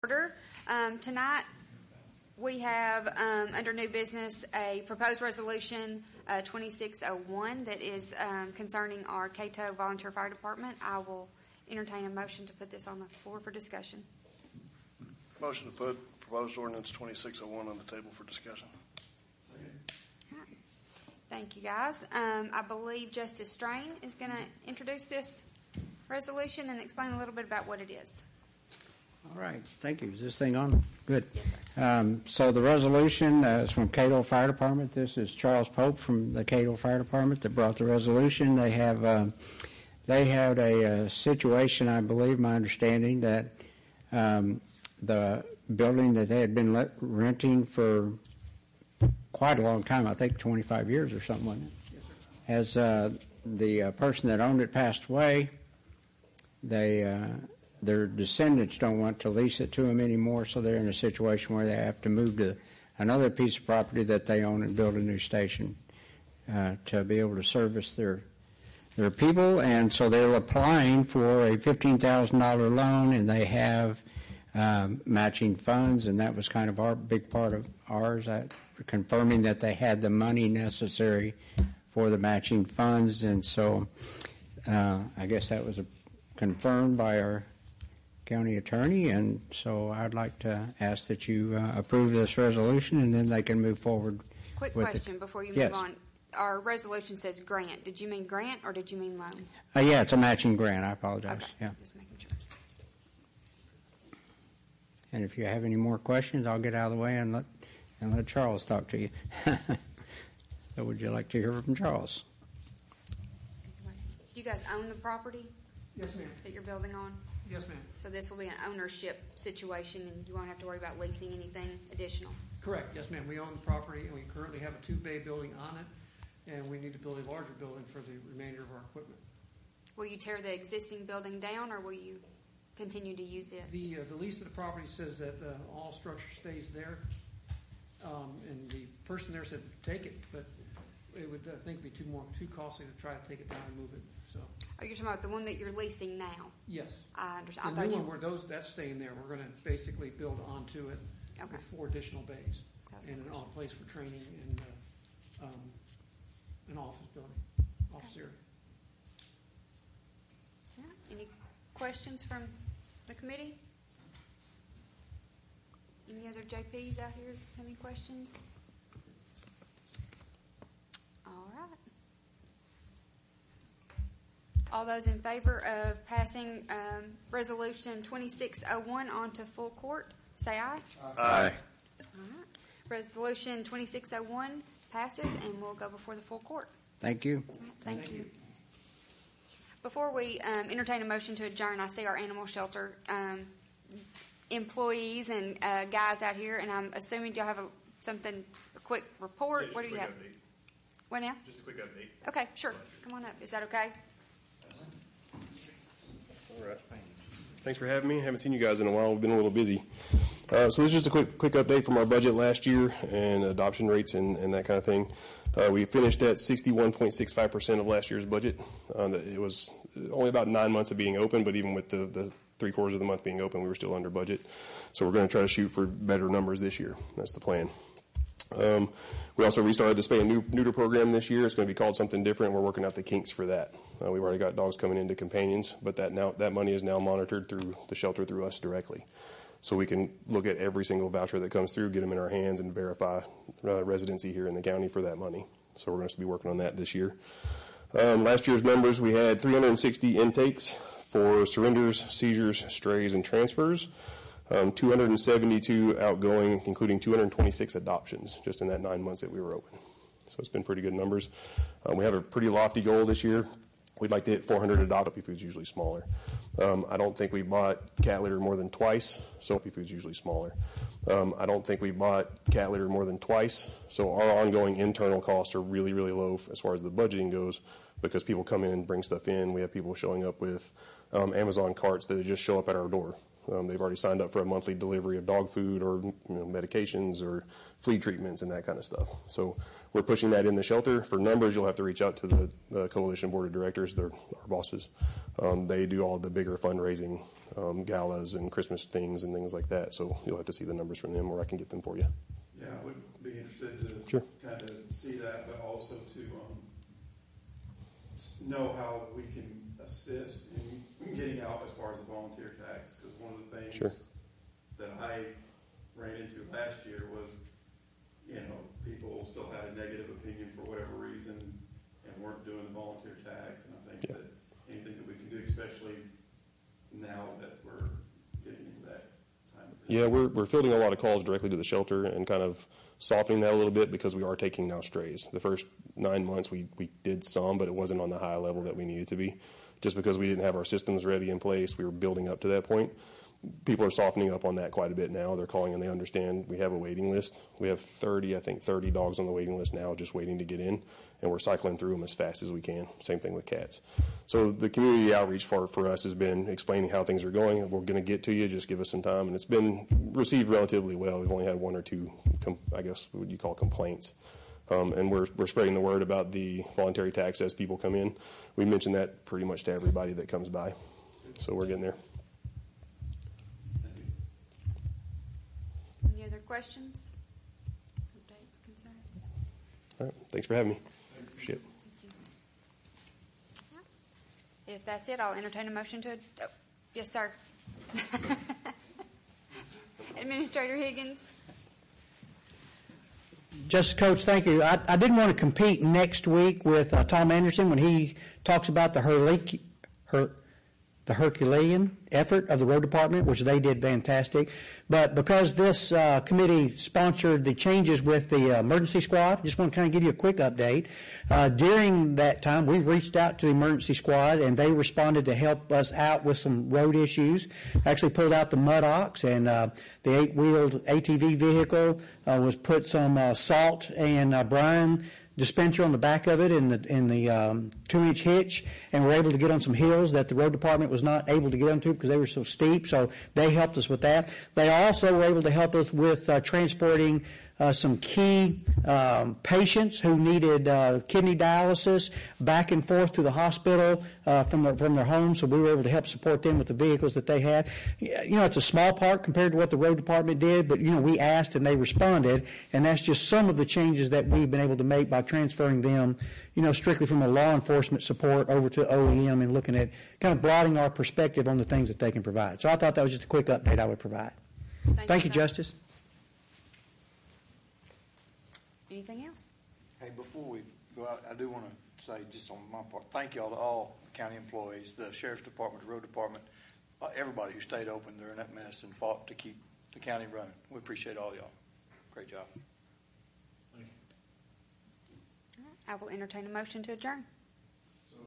Order. Tonight we have under new business a proposed resolution 2601 that is concerning our Cato Volunteer Fire Department. I will entertain a motion to put this on the floor for discussion. Motion to put proposed ordinance 2601 on the table for discussion. Thank you, guys. I believe Justice Strain is going to introduce this resolution and explain a little bit about what it is. All right. Thank you. Is this thing on? Good. Yes, sir. So the resolution is from Cato Fire Department. This is Charles Pope from the Cato Fire Department that brought the resolution. They had a situation, I believe, my understanding, that the building that they had been renting for quite a long time, I think 25 years or something, wasn't it? Yes, sir. As the person that owned it passed away, their descendants don't want to lease it to them anymore, so they're in a situation where they have to move to another piece of property that they own and build a new station to be able to service their people. And so they're applying for a $15,000 loan, and they have matching funds, and that was kind of our big part of ours, confirming that they had the money necessary for the matching funds. And so I guess that was confirmed by our county attorney, and so I'd like to ask that you approve this resolution, and then they can move forward. Quick question before you move on. Our resolution says grant. Did you mean grant or did you mean loan? Yeah, it's a matching grant. I apologize. Okay. Yeah. Just making sure. And if you have any more questions, I'll get out of the way and let Charles talk to you. So would you like to hear from Charles? Do you guys own the property? Yes, ma'am. That you're building on? Yes, ma'am. So this will be an ownership situation, and you won't have to worry about leasing anything additional? Correct. Yes, ma'am. We own the property, and we currently have a two-bay building on it, and we need to build a larger building for the remainder of our equipment. Will you tear the existing building down, or will you continue to use it? The lease of the property says that all structure stays there, and the person there said take it, but it would, I think, be too costly to try to take it down and move it. So. Oh, you're talking about the one that you're leasing now? Yes. I understand. The new one, that's staying there. We're going to basically build onto it with 4 additional bays and a place for training and an office building, office area. Yeah. Any questions from the committee? Any other JPs out here have any questions? All right. All those in favor of passing Resolution 2601 on to full court, say aye. Aye. All right. Resolution 2601 passes and will go before the full court. Thank you. Thank you. Before we entertain a motion to adjourn, I see our animal shelter employees and guys out here, and I'm assuming y'all have a quick report. Yeah, what do you have? Update. What now? Just a quick update. Okay, sure. Come on up. Is that okay? All right. Thanks for having me. Haven't seen you guys in a while. We've been a little busy. So this is just a quick update from our budget last year and adoption rates and that kind of thing. We finished at 61.65% of last year's budget. It was only about 9 months of being open, but even with the 3/4 of the month being open, we were still under budget. So we're going to try to shoot for better numbers this year. That's the plan. We also restarted the spay and neuter program this year. It's going to be called something different. We're working out the kinks for that. We've already got dogs coming into companions, but that money is now monitored through the shelter through us directly. So we can look at every single voucher that comes through, get them in our hands, and verify residency here in the county for that money. So we're going to be working on that this year. Last year's numbers, we had 360 intakes for surrenders, seizures, strays, and transfers. 272 outgoing, including 226 adoptions, just in that 9 months that we were open. So it's been pretty good numbers. We have a pretty lofty goal this year. We'd like to hit 400 adopt. Puppy food's usually smaller. I don't think we bought cat litter more than twice, so puppy food's usually smaller. I don't think we bought cat litter more than twice, so our ongoing internal costs are really, really low as far as the budgeting goes, because people come in and bring stuff in. We have people showing up with Amazon carts that just show up at our door. They've already signed up for a monthly delivery of dog food or medications or flea treatments and that kind of stuff. So we're pushing that in the shelter. For numbers, you'll have to reach out to the Coalition Board of Directors. They're our bosses. They do all the bigger fundraising galas and Christmas things and things like that. So you'll have to see the numbers from them, or I can get them for you. Yeah, I would be interested to Sure. kind of see that, but also to know how we can assist in getting out as far as the volunteer tax. Because one of the things Sure. that I ran into last year was, people still had a negative opinion for whatever reason and weren't doing the volunteer tax. And I think that anything that we can do, especially now that we're getting into that time. Yeah, we're fielding a lot of calls directly to the shelter and kind of softening that a little bit because we are taking now strays. The first 9 months we did some, but it wasn't on the high level that we needed to be. Just because we didn't have our systems ready in place, we were building up to that point. People are softening up on that quite a bit now. They're calling and they understand we have a waiting list. We have 30 dogs on the waiting list now just waiting to get in, and we're cycling through them as fast as we can. Same thing with cats. So the community outreach for us has been explaining how things are going. We're going to get to you. Just give us some time. And it's been received relatively well. We've only had one or two, I guess, what you call complaints. And we're spreading the word about the voluntary tax as people come in. We mention that pretty much to everybody that comes by. So we're getting there. Any other questions? Updates, concerns? All right. Thanks for having me. Appreciate it. If that's it, I'll entertain a motion to. Oh, yes, sir. Administrator Higgins. Justice Coach, thank you. I didn't want to compete next week with Tom Anderson when he talks about the Herculean effort of the road department, which they did fantastic. But because this committee sponsored the changes with the emergency squad, just want to kind of give you a quick update. During that time, we reached out to the emergency squad, and they responded to help us out with some road issues. Actually pulled out the mud ox, and the 8-wheeled ATV vehicle was put some salt and brine dispenser on the back of it in the 2-inch hitch, and we're able to get on some hills that the road department was not able to get onto because they were so steep. So they helped us with that. They also were able to help us with transporting some key patients who needed kidney dialysis back and forth to the hospital from their homes. So we were able to help support them with the vehicles that they had. It's a small part compared to what the road department did, but we asked and they responded, and that's just some of the changes that we've been able to make by transferring them, strictly from a law enforcement support over to OEM and looking at kind of broadening our perspective on the things that they can provide. So I thought that was just a quick update I would provide. Thank you, sir. Justice. Anything else? Hey, before we go out, I do want to say, just on my part, thank y'all to all county employees, the sheriff's department, the road department, everybody who stayed open during that mess and fought to keep the county running. We appreciate all y'all. Great job. I will entertain a motion to adjourn.